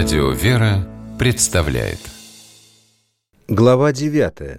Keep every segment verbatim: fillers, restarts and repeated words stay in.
Радио «Вера» представляет. Глава девятая.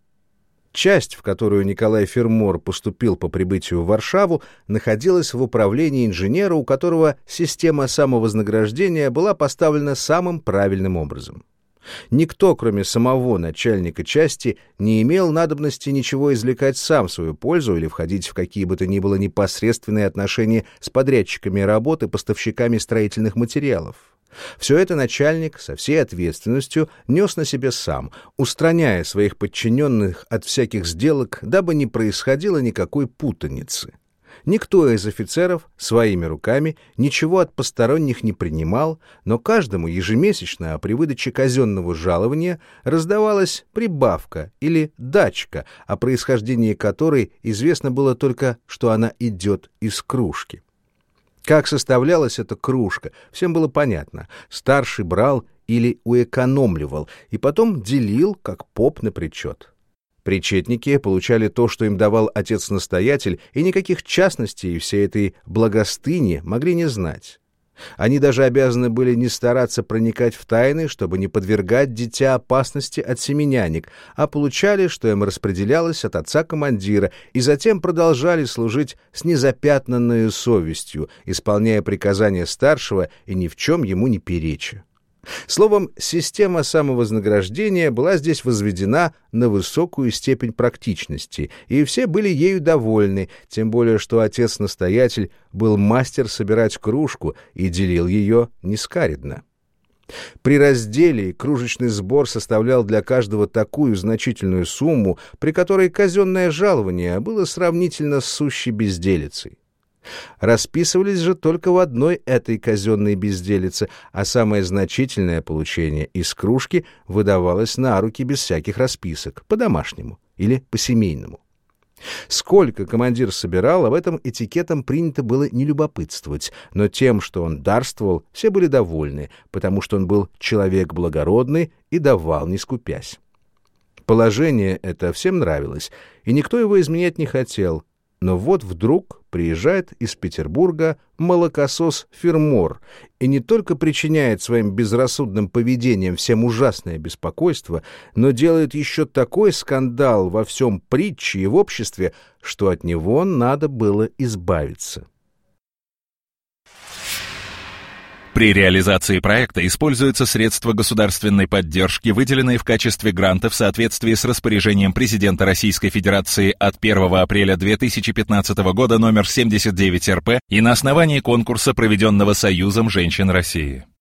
Часть, в которую Николай Фермор поступил по прибытию в Варшаву, находилась в управлении инженера, у которого система самовознаграждения была поставлена самым правильным образом. Никто, кроме самого начальника части, не имел надобности ничего извлекать сам в свою пользу или входить в какие бы то ни было непосредственные отношения с подрядчиками работы, поставщиками строительных материалов. Все это начальник со всей ответственностью нес на себе сам, устраняя своих подчиненных от всяких сделок, дабы не происходило никакой путаницы. Никто из офицеров своими руками ничего от посторонних не принимал, но каждому ежемесячно при выдаче казенного жалования раздавалась прибавка или дачка, о происхождении которой известно было только, что она идет из кружки. Как составлялась эта кружка, всем было понятно. Старший брал или уэкономливал, и потом делил, как поп на причет. Причетники получали то, что им давал отец-настоятель, и никаких частностей всей этой благостыни могли не знать. Они даже обязаны были не стараться проникать в тайны, чтобы не подвергать дитя опасности от семенянек, а получали, что им распределялось от отца-командира, и затем продолжали служить с незапятнанной совестью, исполняя приказания старшего и ни в чем ему не переча. Словом, система самовознаграждения была здесь возведена на высокую степень практичности, и все были ею довольны, тем более что отец-настоятель был мастер собирать кружку и делил ее нескаредно. При разделе кружечный сбор составлял для каждого такую значительную сумму, при которой казенное жалование было сравнительно с сущей безделицей. Расписывались же только в одной этой казенной безделице, а самое значительное получение из кружки выдавалось на руки без всяких расписок, по-домашнему или по-семейному. Сколько командир собирал, об этом этикетом принято было не любопытствовать, но тем, что он дарствовал, все были довольны, потому что он был человек благородный и давал не скупясь. Положение это всем нравилось, и никто его изменять не хотел. Но вот вдруг приезжает из Петербурга молокосос Фермор и не только причиняет своим безрассудным поведением всем ужасное беспокойство, но делает еще такой скандал во всем притче и в обществе, что от него надо было избавиться. При реализации проекта используются средства государственной поддержки, выделенные в качестве гранта в соответствии с распоряжением президента Российской Федерации от первого апреля две тысячи пятнадцатого года номер семьдесят девять эр пэ и на основании конкурса, проведенного Союзом женщин России.